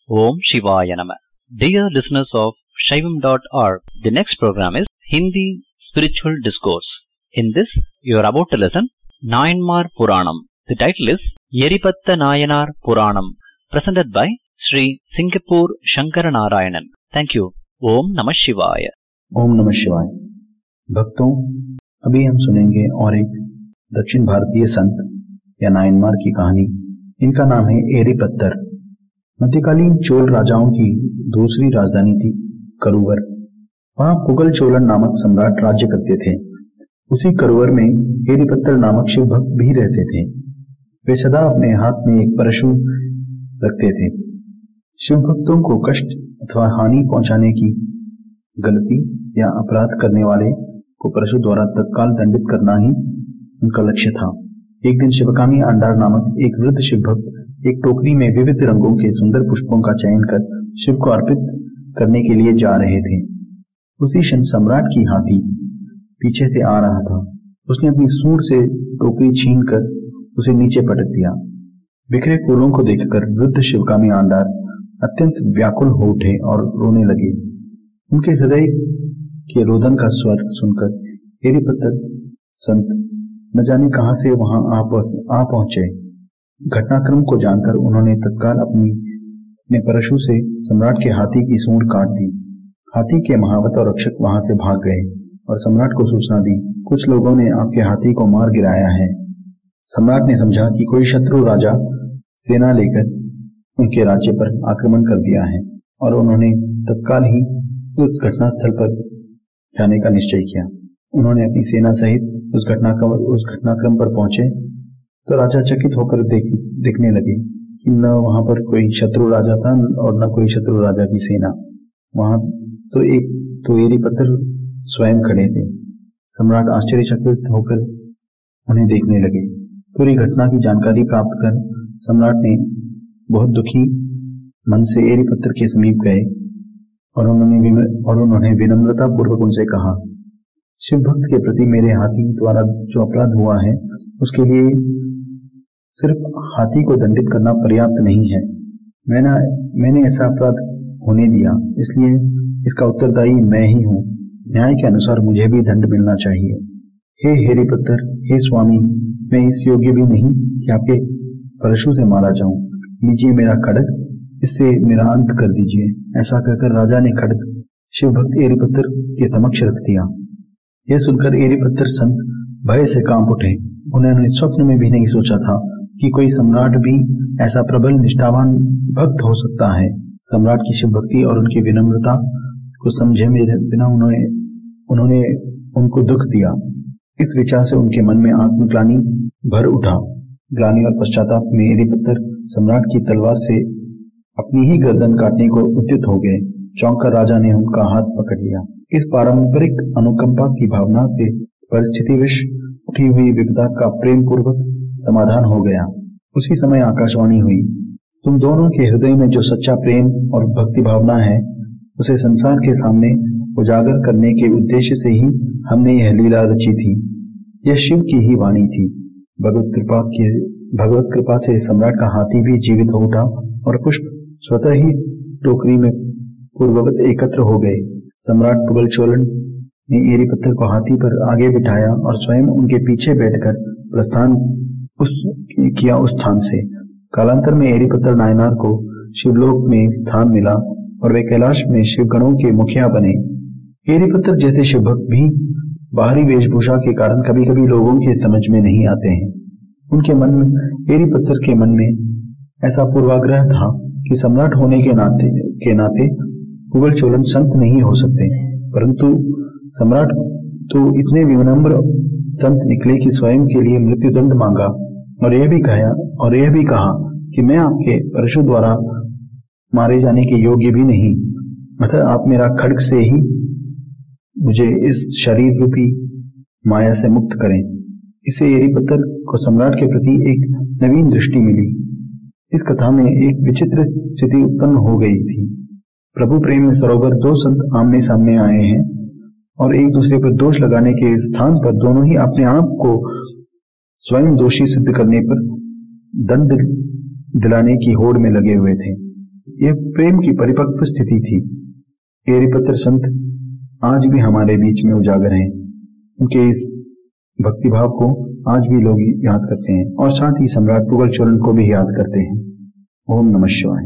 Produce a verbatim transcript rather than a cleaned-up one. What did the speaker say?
Om Shivaya Nama. Dear listeners of Shaivam dot org, the next program is Hindi Spiritual Discourse. In this, you are about to listen Nayanmar Puranam. The title is Yeripatta Nayanar Puranam, presented by Sri Singapore Shankara Narayanan. Thank you. Om Namah Shivaya. ओम नमः शिवाय। भक्तों, अभी हम सुनेंगे और एक दक्षिण भारतीय संत या नायनमार की कहानी। इनका नाम है एरीपत्तर। मध्यकालीन चोल राजाओं की दूसरी राजधानी थी करूवर। वहां पुगल चोलन नामक सम्राट राज्य करते थे। उसी करूवर में एरीपत्तर नामक शिव भक्त भी रहते थे। वे सदा अपने हाथ में एक परशु रखते थे। शिव भक्तों को कष्ट अथवा हानि पहुंचाने की गलती या अपराध करने वाले को परशु द्वारा तत्काल दंडित करना ही उनका लक्ष्य था। एक दिन शिवकामी आंडार नामक एक वृद्ध शिव भक्त एक टोकरी में विविध रंगों के सुंदर पुष्पों का चयन कर शिव को अर्पित करने के लिए जा रहे थे। उसी क्षण सम्राट की हाथी पीछे से आ रहा था। उसने अपनी सूंड से टोकरी छीनकर उसे नीचे पटक दिया। बिखरे फूलों को देखकर वृद्ध शिवकामी आंडार अत्यंत व्याकुल हो उठे और रोने लगे। उनके हृदय के रोदन का स्वर सुनकर एरीपत्तर संत न जाने कहां से वहां आ पहुंचे। घटनाक्रम को जानकर उन्होंने तत्काल अपनी अपने परशु से सम्राट के हाथी की सूंड काट दी। हाथी के महावत और रक्षक वहां से भाग गए और सम्राट को सूचना दी, कुछ लोगों ने आपके हाथी को मार गिराया है। सम्राट ने समझा कि कोई शत्रु राजा सेना लेकर उनके राज्य पर आक्रमण कर दिया है और उन्होंने तत्काल ही उस घटनास्थल पर जाने का निश्चय किया। उन्होंने अपनी सेना सहित उस घटनाक्रम उस घटनाक्रम पर पहुंचे तो राजा चकित होकर देख, देखने लगे कि न वहां पर कोई शत्रु राजा था और न कोई शत्रु राजा की सेना। वहां तो एक तो एरीपत्तर स्वयं खड़े थे। सम्राट आश्चर्यचकित होकर उन्हें देखने लगे। पूरी घटना की जानकारी प्राप्त कर सम्राट ने बहुत दुखी मन से एरीपत्तर के समीप गए और उन्होंने और उन्होंने विनम्रता पूर्वक उनसे कहा, शिव भक्त के प्रति मेरे हाथी द्वारा जो अपराध हुआ है उसके लिए सिर्फ हाथी को दंडित करना पर्याप्त नहीं है। मैंने मैंने ऐसा अपराध होने दिया, इसलिए इसका उत्तरदायी मैं ही हूँ। न्याय के अनुसार मुझे भी दंड मिलना चाहिए। हे एरीपत्तर, हे स्वामी, मैं इस योग्य भी नहीं कि आपके परशु से मारा जाऊं। लीजिए मेरा खड्ग, इससे मेरा अंत कर दीजिए। ऐसा कहकर राजा ने खड्ग शिव भक्त एरीपत्तर के समक्ष रख दिया। यह सुनकर एरीपत्तर संत भय से कांप उठे। उन्होंने स्वप्न में भी नहीं सोचा था कि कोई सम्राट भी ऐसा प्रबल निष्ठावान भक्त हो सकता है। सम्राट की शिव भक्ति और उनकी विनम्रता को समझे बिना उन्होंने उन्होंने उनको दुख दिया। इस विचार से उनके मन में आत्मग्लानि भर उठा। ग्लानि और पश्चाताप में एरीपत्तर सम्राट की तलवार से अपनी ही गर्दन काटने को उद्यत हो गए। चौंककर राजा ने उनका हाथ पकड़ लिया। इस पारंपरिक अनुकंपा की भावना से परिस्थितिवश उठी हुई विपदा का प्रेम पूर्वक समाधान हो गया। उसी समय आकाशवाणी हुई, तुम दोनों के हृदय में जो सच्चा प्रेम और भक्ति भावना है उसे संसार के सामने उजागर करने के उद्देश्य से ही हमने यह लीला रची थी। यह शिव की ही वाणी थी। भगवत कृपा के भगवत कृपा से सम्राट का हाथी भी जीवित हो उठा और पुष्प स्वतः ही टोकरी में पूर्ववत एकत्र हो गए। सम्राट पुगल चोलन ने एरीपत्तर को हाथी पर आगे बिठाया और स्वयं उनके पीछे बैठकर प्रस्थान उस किया उस स्थान से। कालांतर में एरीपत्तर नायनार को शिवलोक में स्थान मिला और वे कैलाश में शिवगणों के मुखिया बने। एरीपत्तर जैसे शिवभक्त भी बाहरी वेशभूषा के कारण कभी कभी लोगों के समझ में नहीं आते हैं। उनके मन में एरीपत्तर के मन में ऐसा पूर्वाग्रह था कि सम्राट होने के नाते के नाते पुगल चोलन संत नहीं हो सकते, परंतु सम्राट तो इतने विनम्र संत निकले कि स्वयं के लिए मृत्युदंड मांगा और यह भी कहा और यह भी कहा कि मैं आपके परशु द्वारा मारे जाने के योग्य भी नहीं, अतः आप मेरा खड्ग से ही मुझे इस शरीर रूपी माया से मुक्त करें। इससे एरीपत्तर को सम्राट के प्रति एक नवीन दृष्टि मिली। इस कथा में एक विचित्र स्थिति उत्पन्न हो गई थी। प्रभु प्रेम में सरोवर दो संत आमने सामने आए हैं और एक दूसरे पर दोष लगाने के स्थान पर दोनों ही अपने आप को स्वयं दोषी सिद्ध करने पर दंड दिलाने की होड़ में लगे हुए थे। यह प्रेम की परिपक्व स्थिति थी। एरीपत्र संत आज भी हमारे बीच में उजागर हैं। उनके इस भक्तिभाव को आज भी लोग याद करते हैं और साथ ही सम्राट पुगल चरण को भी याद करते हैं। ओम नमः शिवाय।